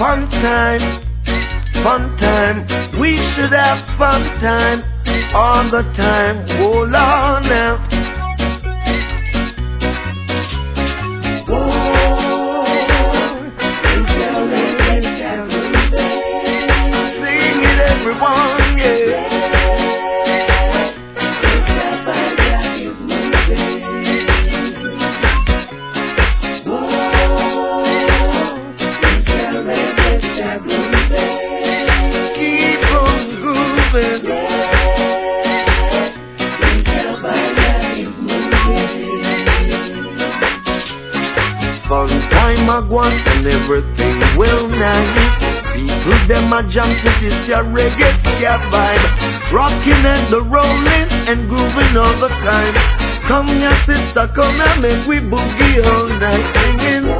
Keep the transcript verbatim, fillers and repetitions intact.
Fun time, fun time. We should have fun time all the time. Hold on now. Sing it, everyone, yeah. Time I want and everything will nice. People them a jump to this your reggae ska vibe, rocking and the rolling and grooving all the time. Come your sister, come and make we boogie all night, singing.